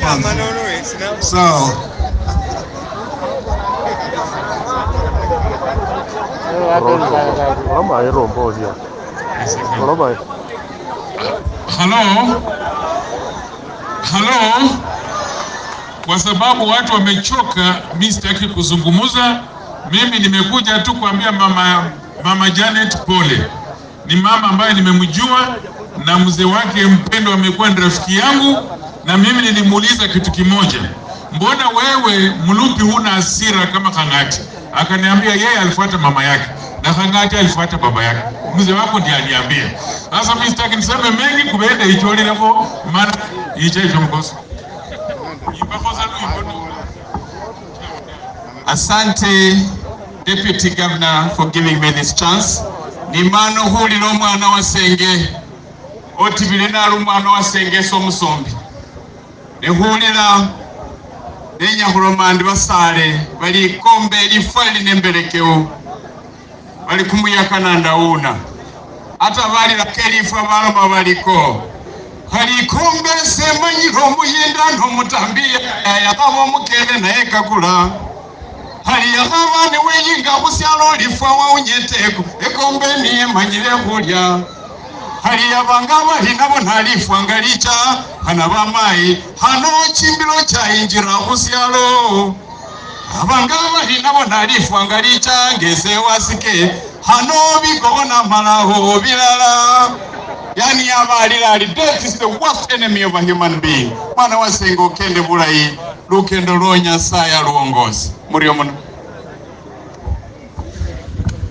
So Hello. Kwa sababu watu wamechoka, mimi sitaki kuzungumza. Mimi nimekuja tu kuambia mama Janet pole. Ni mama ambaye nimemjua na mzee wake mpendwa amekuwa ni rafiki yangu, na mimi nilimuuliza kitu kimoja. Mbona wewe Mlupi huna hasira kama Kangati? Akaniambia yeye alifuata mama yake na Kangati alifuata baba yake. Mzee wako ndiye aliniambia. Sasa mimi sitaki niseme mengi kubeenda icholi nako maana ichecho mkoso. Asante Deputy Governor for giving me this chance. Ni mano hulilo mwana wa Senge. Otibile nalu mwana wa Senge so musombi. Ne hulila nenya hulomandi basale bali kombe lifali nembelekeo. Bali kumuyaka nandauna. Ata bali la kelifa baloma baliko. Hali kombe semanyiro muyinda no mutambia ya kama mukele na ekakula. Hali yakabani weyinga kusyalo lifa wa unyeteko ekombe niye manyire kulya. Hali yabanga bali nabo nalifa ngalicha hana bamayi hano chimbilo cha injira kusyalo. Abanga bali nabo nalifa ngalicha ngeze wasike hano bikona malaho bilala. Yani abalilali, death is the worst enemy of a human being. Mwana wa Sengo kende bulayi lukendo lonya saya luongozi. Muri omono.